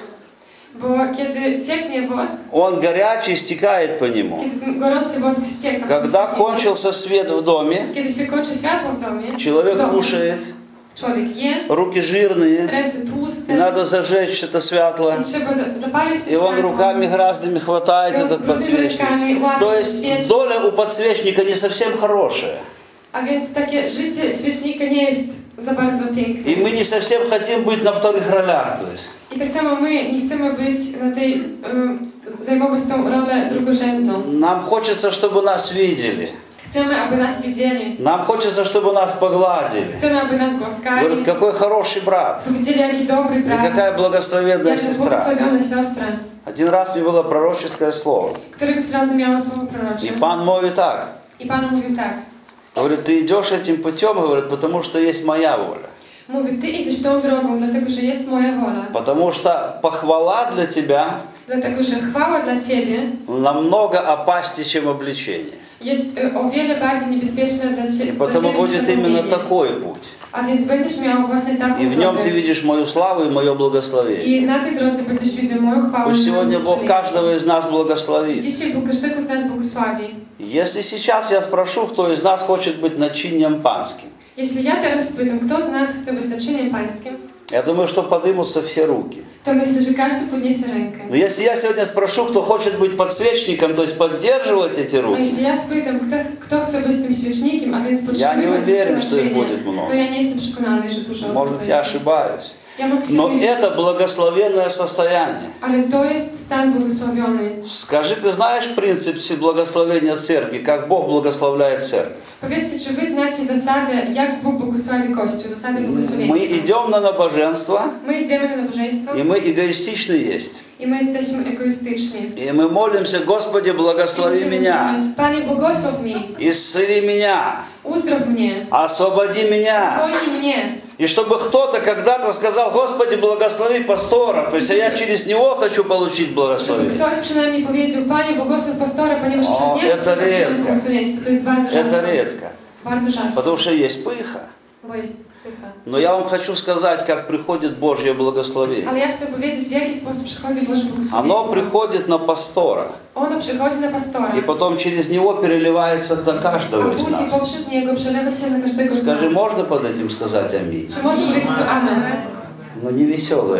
Speaker 2: bo kiedy cieknie wosk,
Speaker 1: он горячий, стекает по нему.
Speaker 2: kiedy ten gorący wosk ścieka,
Speaker 1: Когда кончился свет в доме,
Speaker 2: kiedy się kończy światło w domie,
Speaker 1: человек
Speaker 2: w domu,
Speaker 1: кушает,
Speaker 2: człowiek je,
Speaker 1: руки жирные,
Speaker 2: ręce
Speaker 1: и
Speaker 2: tłuste,
Speaker 1: надо зажечь это светло.
Speaker 2: i trzeba zapalić to
Speaker 1: И он
Speaker 2: światło.
Speaker 1: руками грязными хватает этот подсвечник. То есть доля у подсвечника не совсем хорошая.
Speaker 2: A więc takie życie świecznika nie jest za bardzo piękne.
Speaker 1: И мы не совсем хотим быть на вторых ролях. То есть.
Speaker 2: I tak samo my nie chcemy być na tej, zajmować tą rolę drugorzędną.
Speaker 1: Нам хочется, чтобы нас видели.
Speaker 2: Chcemy, aby nas widzieli.
Speaker 1: Нам хочется, чтобы нас погладили.
Speaker 2: Chcemy, aby nas głaskali.
Speaker 1: Говорят, какой хороший брат.
Speaker 2: Powiedzieli, jaki dobry
Speaker 1: И
Speaker 2: brat.
Speaker 1: какая благословенная
Speaker 2: Jaka
Speaker 1: сестра.
Speaker 2: błogosławiona siostra.
Speaker 1: Один раз мне было пророческое слово.
Speaker 2: Któregoś razu miała słowo
Speaker 1: И
Speaker 2: prorocze.
Speaker 1: Пан mówił так.
Speaker 2: I Pan mówił tak.
Speaker 1: Говорит, ты идешь этим путем, говорит, потому что есть моя воля.
Speaker 2: Mówi, ty idziesz tą drogą, dlatego, że jest moja wola.
Speaker 1: Потому что похвала для тебя
Speaker 2: Dlatego, że chwała dla Ciebie
Speaker 1: намного опаснее, чем обличение.
Speaker 2: jest o wiele bardziej niebezpieczna dla
Speaker 1: И
Speaker 2: Ciebie.
Speaker 1: потому будет именно такой путь.
Speaker 2: A więc będziesz miał właśnie taką
Speaker 1: И в нем
Speaker 2: drogę.
Speaker 1: ты видишь мою славу и мое благословение.
Speaker 2: I na tej drodze będziesz widział moją chwałę.
Speaker 1: Пусть
Speaker 2: i moje
Speaker 1: сегодня Бог
Speaker 2: błogosławieństwo.
Speaker 1: каждого из нас благословит.
Speaker 2: Dzisiaj Bóg każdego z nas błogosławi.
Speaker 1: Если сейчас я спрошу, кто из нас хочет быть начиньем панским,
Speaker 2: Jeśli ja teraz spytam, kto z nas chce być naczyniem pańskim,
Speaker 1: я думаю, что поднимутся все руки.
Speaker 2: to myślę, że każdy podniesie rękę.
Speaker 1: Но если я сегодня спрошу, кто хочет быть подсвечником, то есть поддерживать эти
Speaker 2: A
Speaker 1: руки,
Speaker 2: jeśli ja spytam, kto chce być tym świecznikiem, a więc
Speaker 1: Ja nie
Speaker 2: potrzebować
Speaker 1: uwierzę, że to
Speaker 2: naczynia,
Speaker 1: będzie много.
Speaker 2: to ja nie jestem przekonany, że dużo osób
Speaker 1: может,
Speaker 2: będzie.
Speaker 1: я ошибаюсь.
Speaker 2: Ja mogę się
Speaker 1: Но
Speaker 2: mylić,
Speaker 1: это благословенное состояние.
Speaker 2: ale to jest stan błogosławiony.
Speaker 1: Скажи, ты знаешь принцип благословения церкви, как Бог благословляет церковь?
Speaker 2: Powiedzcie, czy wy znacie zasadę, jak Bóg błogosławi Kościół, zasadę
Speaker 1: Мы
Speaker 2: błogosławieństwa?
Speaker 1: идем на набоженство,
Speaker 2: My idziemy na nabożeństwo
Speaker 1: и мы эгоистичны есть.
Speaker 2: i my jesteśmy egoistyczni.
Speaker 1: И мы молимся, Господи, благослови меня,
Speaker 2: Panie, błogosław mi,
Speaker 1: исцели меня,
Speaker 2: uzdrow mnie,
Speaker 1: освободи меня.
Speaker 2: boi mnie.
Speaker 1: И чтобы кто-то когда-то сказал, Господи, благослови пастора, то есть я через него хочу получить
Speaker 2: Żeby
Speaker 1: благословение.
Speaker 2: ktoś przynajmniej powiedział, Panie, błogosław pastora, ponieważ
Speaker 1: O,
Speaker 2: przez niego
Speaker 1: это
Speaker 2: zobaczyłem
Speaker 1: редко.
Speaker 2: błogosławieństwo. To jest bardzo
Speaker 1: Это
Speaker 2: rzadko.
Speaker 1: редко,
Speaker 2: Bardzo rzadko,
Speaker 1: потому что есть пыха.
Speaker 2: bo jest pycha.
Speaker 1: Но я вам хочу сказать, как приходит Божье благословение.
Speaker 2: Ale ja chcę powiedzieć, w jaki sposób przychodzi Boże
Speaker 1: Оно
Speaker 2: błogosławieństwo.
Speaker 1: приходит на пастора,
Speaker 2: Ono przychodzi na pastora,
Speaker 1: и потом через него переливается на
Speaker 2: a
Speaker 1: каждого из
Speaker 2: później
Speaker 1: нас.
Speaker 2: poprzez niego przelewa się na każdego z
Speaker 1: Скажи,
Speaker 2: nas.
Speaker 1: можно под этим сказать аминь?
Speaker 2: Czy można powiedzieć to amen?
Speaker 1: Но не веселый аминь.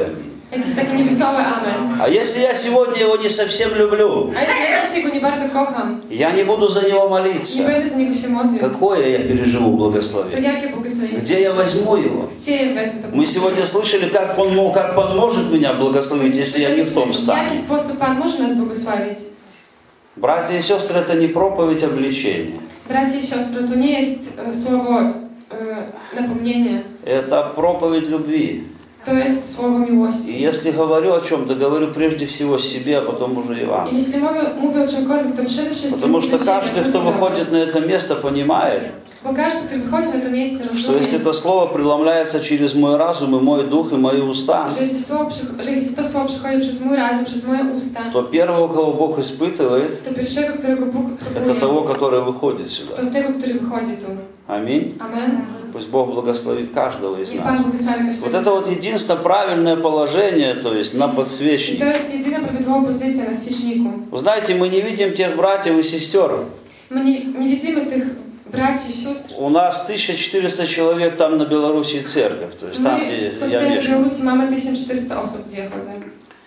Speaker 2: Jakiś taki niewesoły amen.
Speaker 1: А если я сегодня его не совсем люблю,
Speaker 2: A jeśli ja dzisiaj go nie bardzo kocham,
Speaker 1: я не буду за него
Speaker 2: nie
Speaker 1: молиться,
Speaker 2: będę za niego się modlił,
Speaker 1: какое я переживу
Speaker 2: to
Speaker 1: благословение?
Speaker 2: jakie błogosławieństwo?
Speaker 1: Где я возьму его?
Speaker 2: Gdzie ja wezmę to
Speaker 1: Мы сегодня слышали, как он может меня благословить, если я не в том
Speaker 2: W
Speaker 1: стане.
Speaker 2: jaki sposób Pan może nas błogosławić?
Speaker 1: Братья и сестры, это не проповедь обличения.
Speaker 2: Bracie i siostry, to nie jest słowo napomnienie.
Speaker 1: Это проповедь любви.
Speaker 2: To jest słowo
Speaker 1: И
Speaker 2: miłości.
Speaker 1: если говорю о чем-то, говорю прежде всего себе, а потом уже и
Speaker 2: I
Speaker 1: вам.
Speaker 2: jeśli mówię o czymkolwiek, to przede wszystkim
Speaker 1: Потому что
Speaker 2: do siebie,
Speaker 1: каждый, кто
Speaker 2: do was.
Speaker 1: выходит на это место, понимает,
Speaker 2: Bo każdy, który wychodzi na to miejsce,
Speaker 1: что если
Speaker 2: rozumie,
Speaker 1: это слово преломляется через мой разум и мой дух и мои уста,
Speaker 2: że jeśli to słowo przychodzi przez mój razum, przez moje usta,
Speaker 1: то первого, кого Бог испытывает,
Speaker 2: to pierwszego, którego Bóg
Speaker 1: это
Speaker 2: próbuje,
Speaker 1: того, который выходит сюда.
Speaker 2: to tego, który wychodzi tu.
Speaker 1: Аминь.
Speaker 2: Amen.
Speaker 1: Пусть Бог благословит каждого из
Speaker 2: Niech Pan
Speaker 1: нас.
Speaker 2: błogosławi
Speaker 1: Вот
Speaker 2: każdego.
Speaker 1: это вот единственное правильное положение, то есть на
Speaker 2: I
Speaker 1: подсвечнике.
Speaker 2: to jest jedyna prawidłowa pozycja na świeczniku.
Speaker 1: Вы знаете, мы не видим тех братьев и сестер.
Speaker 2: My nie widzimy tych braci i sióstr.
Speaker 1: У нас 1400 человек там на Белоруссии церковь, то есть там,
Speaker 2: My
Speaker 1: где
Speaker 2: w
Speaker 1: я
Speaker 2: kościele w
Speaker 1: мешкаю.
Speaker 2: Białorusi mamy 1400 osób, gdzie ja chodzę.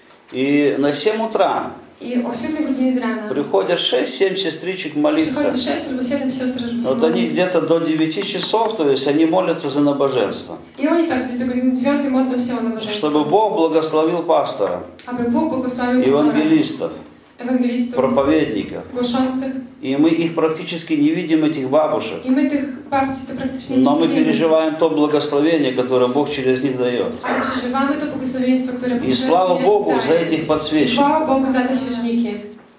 Speaker 1: И на 7 утра
Speaker 2: I o 7 godzinie z rana
Speaker 1: приходят 6-7 сестричек молиться.
Speaker 2: przychodzi 6 albo 7 sióstr, żeby się
Speaker 1: Вот они
Speaker 2: modlić.
Speaker 1: где-то до 9 часов, то есть они молятся за набожество.
Speaker 2: I oni tak gdzieś do godziny 9 modlą się o nabożeństwo.
Speaker 1: Чтобы Бог благословил пастора,
Speaker 2: Aby Bóg błogosławił pastora,
Speaker 1: евангелистов,
Speaker 2: ewangelistów,
Speaker 1: проповедников.
Speaker 2: głoszących.
Speaker 1: И мы их практически не видим, этих бабушек.
Speaker 2: I my tych babci to praktycznie
Speaker 1: Но
Speaker 2: nie
Speaker 1: мы
Speaker 2: widzimy.
Speaker 1: переживаем то благословение, которое Бог через них дает.
Speaker 2: Ale przeżywamy to błogosławieństwo, które Bóg
Speaker 1: И слава
Speaker 2: przez nie
Speaker 1: Богу за
Speaker 2: daje.
Speaker 1: этих подсвечников.
Speaker 2: Chwała Bogu za te świeczniki.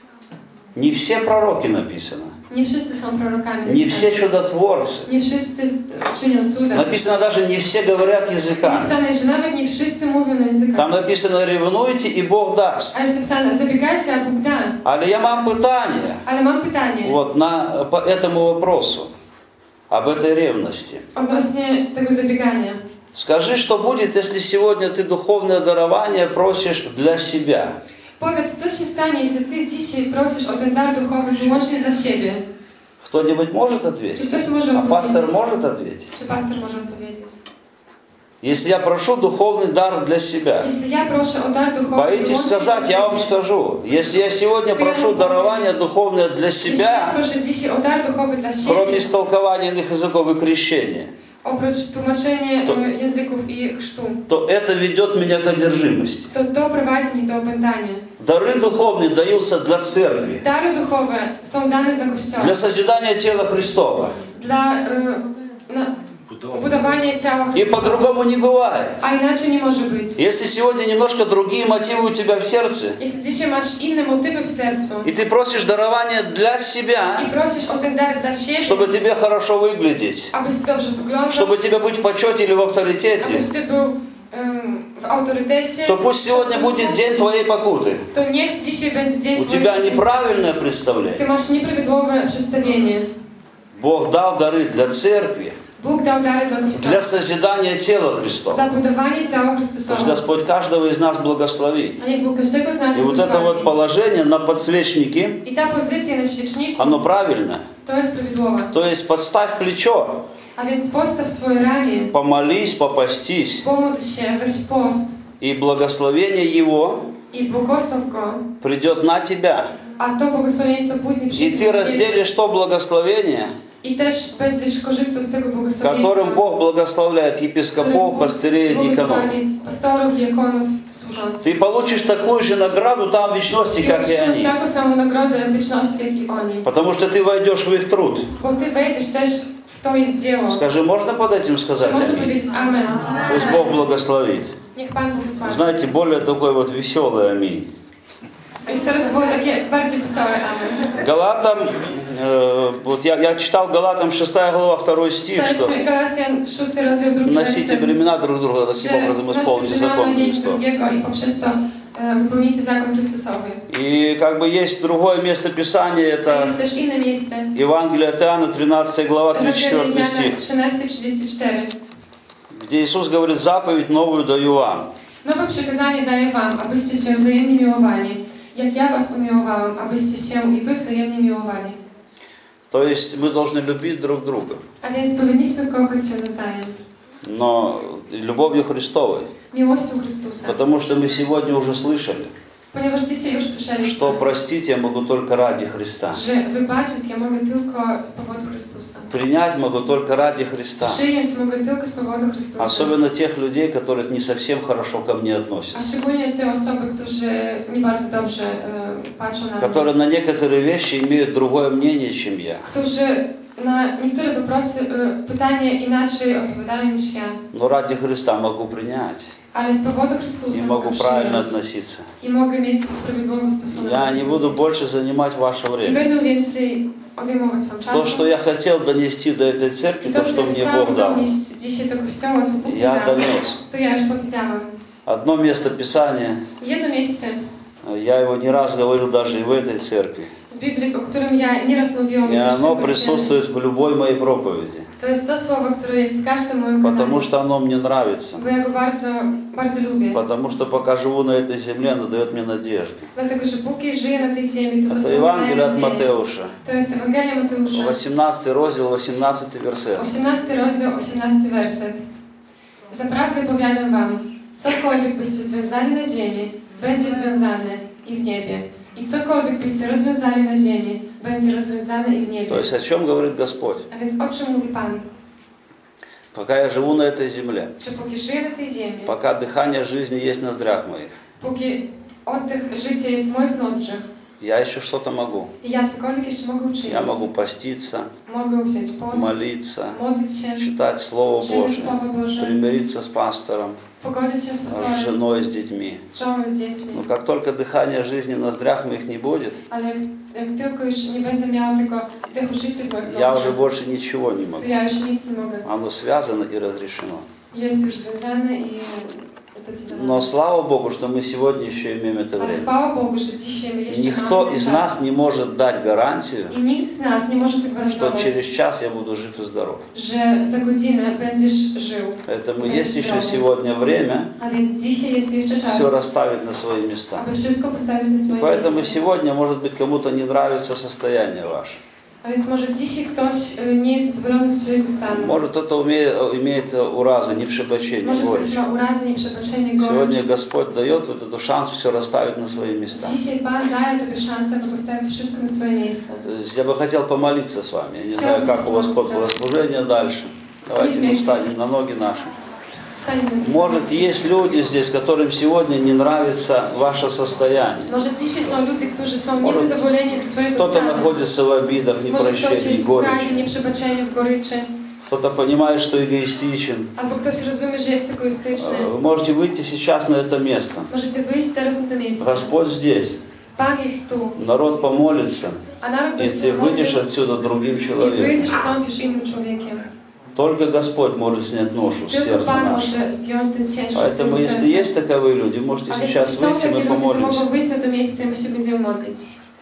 Speaker 1: Не все пророки написано.
Speaker 2: Nie wszyscy są prorokami.
Speaker 1: Не все чудотворцы.
Speaker 2: Nie wszyscy czynią cuda.
Speaker 1: Написано даже, не все говорят языками.
Speaker 2: Napisane jest, że nawet nie wszyscy mówią na językach.
Speaker 1: Там написано, ревнуйте, и Бог даст.
Speaker 2: A jest napisane, zabiegajcie, a Bóg da.
Speaker 1: Але я mam pytanie
Speaker 2: Ale mam pytanie
Speaker 1: вот по этому вопросу, об этой ревности.
Speaker 2: odnośnie tego zabiegania.
Speaker 1: Скажи, что будет, если сегодня ты духовное дарование просишь для себя?
Speaker 2: Powiedz, co się stanie, jeśli ty dzisiaj prosisz o ten dar duchowy wyłącznie dla siebie?
Speaker 1: Кто-нибудь может
Speaker 2: Czy
Speaker 1: ответить?
Speaker 2: ktoś może
Speaker 1: А пастор
Speaker 2: odpowiedzieć?
Speaker 1: может ответить?
Speaker 2: Czy pastor może odpowiedzieć?
Speaker 1: Если я прошу духовный дар для себя,
Speaker 2: Jeśli ja proszę o dar duchowy
Speaker 1: боитесь
Speaker 2: wyłącznie
Speaker 1: сказать,
Speaker 2: dla
Speaker 1: я вам
Speaker 2: siebie,
Speaker 1: скажу. Если я сегодня прошу дарование духовное для
Speaker 2: jeśli ja
Speaker 1: себя,
Speaker 2: proszę dzisiaj o dar duchowy dla
Speaker 1: кроме
Speaker 2: siebie,
Speaker 1: истолкования иных языков и крещения,
Speaker 2: oprócz tłumaczenia
Speaker 1: To-
Speaker 2: języków i chrztu,
Speaker 1: то это ведет меня к одержимости.
Speaker 2: to prowadzi mnie do opętania.
Speaker 1: Дары духовные даются для церкви,
Speaker 2: Dary duchowe są dane dla Kościoła,
Speaker 1: для созидания тела Христова.
Speaker 2: dla budowania ciała
Speaker 1: И
Speaker 2: Chrystusa.
Speaker 1: по-другому не бывает.
Speaker 2: A inaczej nie może być.
Speaker 1: Если сегодня немножко другие мотивы у тебя в сердце,
Speaker 2: Jeśli dzisiaj masz inne motywy w sercu
Speaker 1: и ты просишь дарования для
Speaker 2: i
Speaker 1: себя,
Speaker 2: prosisz o ten dar dla siebie,
Speaker 1: чтобы тебе хорошо выглядеть,
Speaker 2: abyś dobrze wyglądał,
Speaker 1: чтобы тебе быть в почете или в авторитете,
Speaker 2: abyś ty był w autorytecie,
Speaker 1: то пусть сегодня будет день твоей покуты.
Speaker 2: to niech dzisiaj będzie dzień
Speaker 1: У тебя
Speaker 2: twojej-
Speaker 1: неправильное
Speaker 2: Ty
Speaker 1: представление.
Speaker 2: masz nieprawidłowe przedstawienie.
Speaker 1: Бог дал дары для церкви,
Speaker 2: Bóg dał dary dla Kościoła,
Speaker 1: для созидания тела Христова.
Speaker 2: dla budowania ciała
Speaker 1: Пусть
Speaker 2: Chrystusowa.
Speaker 1: Господь каждого из нас благословит.
Speaker 2: A niech Bóg każdego z nas
Speaker 1: И вот это вот
Speaker 2: błogosławi.
Speaker 1: положение на подсвечнике,
Speaker 2: I ta pozycja na świeczniku,
Speaker 1: оно правильное.
Speaker 2: to jest prawidłowa.
Speaker 1: То есть подставь плечо,
Speaker 2: A więc postaw swoje ramię,
Speaker 1: помолись, попастись,
Speaker 2: pomódl się, weź post
Speaker 1: и благословение Его
Speaker 2: i błogosław go,
Speaker 1: придет на тебя.
Speaker 2: a to błogosławieństwo później
Speaker 1: И
Speaker 2: przyjdzie
Speaker 1: ты
Speaker 2: do ciebie.
Speaker 1: разделишь то благословение,
Speaker 2: I też będziesz korzystał z tego
Speaker 1: которым
Speaker 2: błogosławieństwa,
Speaker 1: Бог благословляет
Speaker 2: którym
Speaker 1: епископов,
Speaker 2: Bóg
Speaker 1: пастырей и диаконов.
Speaker 2: błogosławi pastorów, diakonów, służących.
Speaker 1: Ты получишь такую же награду там в вечности,
Speaker 2: I
Speaker 1: как и
Speaker 2: otrzymasz
Speaker 1: они.
Speaker 2: taką samą nagrodę w wieczności, jak i oni.
Speaker 1: Потому что ты войдешь в их труд.
Speaker 2: Bo ty wejdziesz też w to ich dzieło.
Speaker 1: Скажи, можно под этим
Speaker 2: Czy
Speaker 1: сказать
Speaker 2: można
Speaker 1: аминь?
Speaker 2: powiedzieć amen?
Speaker 1: Пусть Бог благословит.
Speaker 2: Niech Pan błogosławi.
Speaker 1: Знаете, более такой вот веселый аминь.
Speaker 2: A już teraz było takie bardziej wesołe amen.
Speaker 1: Галатам, вот я читал Галатам 6 глава 2 стих, что
Speaker 2: Czytaliśmy Galacjan 6 rozdział 2
Speaker 1: носите бремена друг друга, таким образом исполните закон Христов.
Speaker 2: drugiego i poprzez to wypełnicie zakon Chrystusowy.
Speaker 1: И как бы есть другое место Писания,
Speaker 2: A
Speaker 1: это
Speaker 2: jest też inne miejsce.
Speaker 1: Евангелие от Иоанна, 13 глава, 34
Speaker 2: Ewangelia
Speaker 1: стих,
Speaker 2: Jana 13:34.
Speaker 1: где Иисус говорит, заповедь новую даю вам.
Speaker 2: Nowe przykazanie daję wam, abyście się wzajemnie miłowali. Jak ja was umiłowałem, abyście się i wy wzajemnie miłowali.
Speaker 1: То есть мы должны любить друг друга.
Speaker 2: A więc powinniśmy kochać się nawzajem.
Speaker 1: но любовью Христовой.
Speaker 2: miłością Chrystusa.
Speaker 1: Потому что мы сегодня уже слышали,
Speaker 2: Ponieważ dzisiaj już słyszeliśmy,
Speaker 1: что простить я могу только ради Христа.
Speaker 2: że wybaczyć ja mogę tylko z powodu Chrystusa.
Speaker 1: Принять могу только ради Христа.
Speaker 2: Przyjąć mogę tylko z powodu Chrystusa.
Speaker 1: Особенно тех людей, которые не совсем хорошо ко мне
Speaker 2: A
Speaker 1: относятся.
Speaker 2: szczególnie te osoby, którzy nie bardzo dobrze patrzą na mnie.
Speaker 1: Которые на некоторые вещи имеют другое мнение, чем я.
Speaker 2: Którzy na niektóre pytanie inaczej odpowiadają niż ja.
Speaker 1: Но ради Христа могу принять.
Speaker 2: Ale z powodu Chrystusa
Speaker 1: И могу
Speaker 2: mogę
Speaker 1: правильно
Speaker 2: przyjąć.
Speaker 1: относиться.
Speaker 2: I mogę mieć prawidłowy stosunek.
Speaker 1: Я не буду больше занимать ваше
Speaker 2: Nie
Speaker 1: время.
Speaker 2: będę więcej odejmować wam czasu.
Speaker 1: То, что я хотел донести до этой церкви,
Speaker 2: I
Speaker 1: то,
Speaker 2: to,
Speaker 1: что
Speaker 2: co
Speaker 1: мне
Speaker 2: chciałam
Speaker 1: Бог дал.
Speaker 2: donieść dzisiaj do Kościoła, co Bóg mi
Speaker 1: Я
Speaker 2: dał,
Speaker 1: донес.
Speaker 2: to ja już powiedziałam.
Speaker 1: Одно место Писания,
Speaker 2: Jedno miejsce
Speaker 1: я его не раз говорил даже и в этой церкви.
Speaker 2: z Biblii, o którym ja nieraz mówiłam.
Speaker 1: И
Speaker 2: też w
Speaker 1: оно
Speaker 2: Kościele.
Speaker 1: присутствует в любой моей проповеди.
Speaker 2: To jest to słowo, które jest w każdym moim
Speaker 1: Потому
Speaker 2: kazaniu.
Speaker 1: что оно мне нравится.
Speaker 2: Bo ja go bardzo, bardzo lubię.
Speaker 1: Потому что пока живу на этой земле, оно дает мне надежду.
Speaker 2: Dlatego, że póki żyję na tej ziemi, to to
Speaker 1: Это
Speaker 2: słowo daje
Speaker 1: Евангелие от
Speaker 2: nadzieję.
Speaker 1: Матеуша.
Speaker 2: To jest Ewangelia Mateusza.
Speaker 1: 18 розділ, 18 версет.
Speaker 2: 18 rozdział, 18 werset. Zaprawdę powiadam wam, cokolwiek byście związali na ziemi, będzie związane i w niebie. I cokolwiek byście rozwiązali na ziemi, będzie rozwiązane i w niebie.
Speaker 1: То есть о чем говорит Господь?
Speaker 2: A więc o czym mówi Pan?
Speaker 1: Пока я живу на этой земле,
Speaker 2: Że póki żyję na tej ziemi,
Speaker 1: пока дыхание жизни есть в ноздрях моих,
Speaker 2: póki oddech życia jest w moich nozdrzach,
Speaker 1: я еще что-то могу.
Speaker 2: i ja cokolwiek jeszcze mogę uczynić,
Speaker 1: Я могу поститься,
Speaker 2: mogę wziąć post,
Speaker 1: молиться,
Speaker 2: modlić się,
Speaker 1: читать Слово
Speaker 2: czytać
Speaker 1: Божие,
Speaker 2: Słowo Boże,
Speaker 1: примириться с пастором,
Speaker 2: pogodzić się z
Speaker 1: с
Speaker 2: pastorem,
Speaker 1: женой, с детьми.
Speaker 2: z żoną, z dziećmi.
Speaker 1: Но как только дыхание жизни в ноздрях моих не будет,
Speaker 2: Ale jak tylko już nie będę miała tego dechu życia w moich
Speaker 1: я уже
Speaker 2: nozdrzach,
Speaker 1: больше ничего не
Speaker 2: to
Speaker 1: могу.
Speaker 2: ja już nic nie mogę.
Speaker 1: Оно связано и разрешено.
Speaker 2: Jest już związane i zdecydowane.
Speaker 1: Но слава Богу, что мы сегодня еще имеем это
Speaker 2: Ale
Speaker 1: время.
Speaker 2: chwała Bogu, że dzisiaj my jeszcze
Speaker 1: Никто
Speaker 2: mamy ten
Speaker 1: из
Speaker 2: czas.
Speaker 1: нас не может дать гарантию,
Speaker 2: I nikt z nas nie może
Speaker 1: что
Speaker 2: zagwarantować,
Speaker 1: через час я буду жив и здоров.
Speaker 2: że za godzinę będziesz żył.
Speaker 1: Поэтому есть еще сегодня время
Speaker 2: A więc dzisiaj jest jeszcze czas,
Speaker 1: все расставить на свои места.
Speaker 2: aby wszystko postawić na swoje
Speaker 1: Поэтому
Speaker 2: miejsce.
Speaker 1: сегодня, может быть, кому-то не нравится состояние ваше.
Speaker 2: A więc może dzisiaj ktoś nie jest zadowolony ze swojego stanu.
Speaker 1: Может, кто-то имеет уразу, непребачение,
Speaker 2: Może
Speaker 1: горечь.
Speaker 2: ktoś ma urazę, nieprzebaczenie, gorycz.
Speaker 1: Сегодня Господь дает вот эту шанс все расставить на свои места.
Speaker 2: Dzisiaj Pan daje Tobie szansę, aby postawić wszystko na swoje miejsce.
Speaker 1: Я бы хотел помолиться с вами. Я не знаю, как у вас ход богослужения дальше. Давайте мы встанем на ноги наши. Может, есть люди здесь, которым сегодня не нравится ваше состояние.
Speaker 2: Może dzisiaj są ludzie, którzy są niezadowoleni ze swojego
Speaker 1: Кто-то
Speaker 2: stanu.
Speaker 1: находится в обидах,
Speaker 2: Może ktoś
Speaker 1: непрощении,
Speaker 2: jest w urazie,
Speaker 1: горечи.
Speaker 2: nieprzebaczeniu, w goryczy.
Speaker 1: Кто-то понимает, что эгоистичен.
Speaker 2: Albo ktoś rozumie, że jest egoistyczny.
Speaker 1: Вы можете выйти сейчас на это место.
Speaker 2: Możecie wyjść teraz na to miejsce.
Speaker 1: Господь здесь.
Speaker 2: Pan jest tu.
Speaker 1: Народ помолится.
Speaker 2: A naród
Speaker 1: И
Speaker 2: będzie
Speaker 1: ты
Speaker 2: się
Speaker 1: выйдешь
Speaker 2: modlił
Speaker 1: отсюда другим
Speaker 2: i
Speaker 1: человеком.
Speaker 2: wyjdziesz stąd już innym człowiekiem.
Speaker 1: Только Господь может снять ношу с
Speaker 2: Tylko
Speaker 1: сердца
Speaker 2: Pan
Speaker 1: нашего.
Speaker 2: może zdjąć ten ciężar z
Speaker 1: Поэтому,
Speaker 2: twojego
Speaker 1: если есть
Speaker 2: serca.
Speaker 1: таковые люди, можете
Speaker 2: A więc
Speaker 1: сейчас
Speaker 2: jeśli są
Speaker 1: выйти,
Speaker 2: takie
Speaker 1: мы
Speaker 2: ludzie, to
Speaker 1: помолимся.
Speaker 2: mogą wyjść na to miejsce i my się będziemy modlić.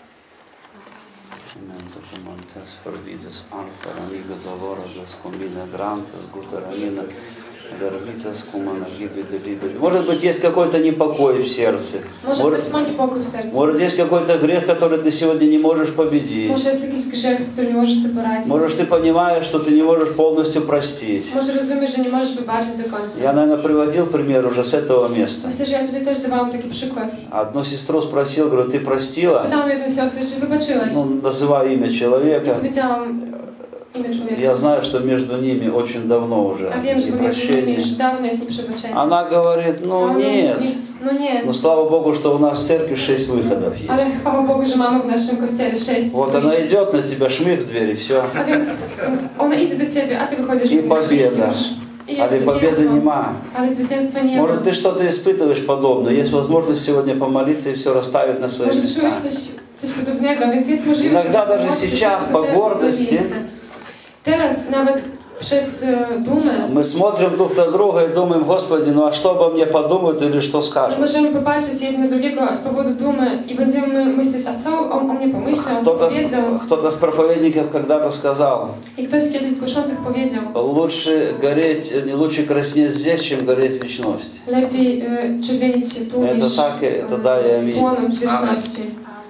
Speaker 1: Forvides alfa amigo dolora das combina grantas gutaramina vervitas cumana gibide libide. Может быть, есть какой-то непокой в сердце.
Speaker 2: Może ktoś ma niepokój w sercu.
Speaker 1: Может, есть какой-то грех, который ты сегодня не можешь победить.
Speaker 2: Może jest jakiś grzech, z którym nie możesz sobie poradzić.
Speaker 1: Может, ты понимаешь, что ты не можешь полностью простить.
Speaker 2: Może rozumiesz, że nie możesz wybaczyć do końca.
Speaker 1: Я, наверное, приводил пример уже с этого места.
Speaker 2: Myślę, że ja tutaj też dawałam taki przykład.
Speaker 1: Одну сестру спросил, говорю, ты простила?
Speaker 2: Pytałam jedną siostrę, czy wybaczyłaś?
Speaker 1: Ну, называю имя
Speaker 2: I
Speaker 1: человека.
Speaker 2: powiedziałam imię człowieka.
Speaker 1: Я знаю, что между ними очень давно уже
Speaker 2: A wiem, że pomiędzy nimi
Speaker 1: непрощение.
Speaker 2: już dawno jest nieprzebaczenie.
Speaker 1: Она говорит,
Speaker 2: A
Speaker 1: ну
Speaker 2: ona
Speaker 1: нет.
Speaker 2: mówi, no nie,
Speaker 1: Но слава Богу, что у нас в церкви 6 выходов
Speaker 2: ale
Speaker 1: есть.
Speaker 2: chwała Bogu, że mamy w naszym kościele 6
Speaker 1: Вот она идет на тебя, шмык в дверь, и все.
Speaker 2: A więc ona idzie do ciebie, a ty wychodzisz
Speaker 1: I
Speaker 2: i mówisz,
Speaker 1: победа.
Speaker 2: już. I jest
Speaker 1: Але победы
Speaker 2: zwycięstwo.
Speaker 1: нема.
Speaker 2: Ale zwycięstwa nie ma.
Speaker 1: Может, ты что-то испытываешь подобное. Есть возможность сегодня помолиться и все расставить на свои
Speaker 2: Może
Speaker 1: места.
Speaker 2: czułeś coś podobnego, więc jest możliwość...
Speaker 1: Иногда даже
Speaker 2: że
Speaker 1: сейчас
Speaker 2: wszystko
Speaker 1: по
Speaker 2: postawić na swoje
Speaker 1: гордости
Speaker 2: miejsce. Teraz nawet przez dumę
Speaker 1: Мы смотрим друг на друга и думаем, Господи, ну а что обо мне подумают или что скажут?
Speaker 2: możemy popatrzeć jedno drugiego z powodu dumy i będziemy myśleć, a co o mnie pomyślą, co powiedzą.
Speaker 1: Кто-то из проповедников когда-то сказал,
Speaker 2: I ktoś kiedyś z głoszących powiedział,
Speaker 1: лучше краснеть здесь, чем гореть в вечности.
Speaker 2: lepiej czerwienić się tu,
Speaker 1: Это
Speaker 2: niż
Speaker 1: так, это да и аминь.
Speaker 2: płonąć w wieczności.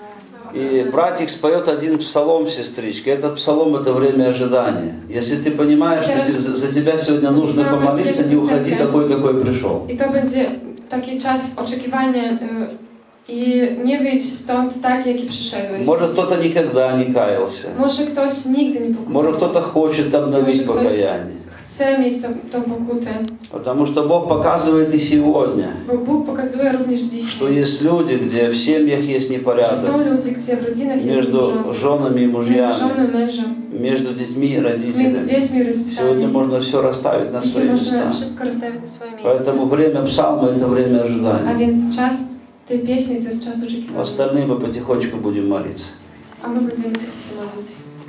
Speaker 1: И братик споет один псалом, сестричка. Этот псалом – это время ожидания. Если ты понимаешь, что за тебя сегодня нужно помолиться, не уходи такой, какой пришел.
Speaker 2: I to będzie taki czas oczekiwania i nie wyjdź stąd tak, jaki przyszedłeś.
Speaker 1: Может, кто-то никогда не каялся.
Speaker 2: Może ktoś nigdy nie pokutował.
Speaker 1: Может, кто-то хочет обновить покаяние.
Speaker 2: Chce mieć tą pokutę.
Speaker 1: Потому что Бог показывает и сегодня,
Speaker 2: Bo Bóg pokazuje również dzisiaj,
Speaker 1: что есть люди, где в семьях есть
Speaker 2: że
Speaker 1: непорядок
Speaker 2: są ludzie, gdzie w rodzinach jest
Speaker 1: между
Speaker 2: dużo,
Speaker 1: женами и
Speaker 2: między
Speaker 1: мужьями,
Speaker 2: żoną i mężem,
Speaker 1: между детьми и
Speaker 2: między
Speaker 1: родителями.
Speaker 2: dziećmi i rodzicami.
Speaker 1: Сегодня можно все расставить на
Speaker 2: Dzisiaj
Speaker 1: свои
Speaker 2: można
Speaker 1: места.
Speaker 2: wszystko rozstawić na swoje miejsce.
Speaker 1: Поэтому время псалма – это время
Speaker 2: A
Speaker 1: ожидания.
Speaker 2: więc czas tej pieśni to jest czas
Speaker 1: В
Speaker 2: oczekiwania.
Speaker 1: остальные мы потихонечку будем молиться.
Speaker 2: A my będziemy cicho się modlić.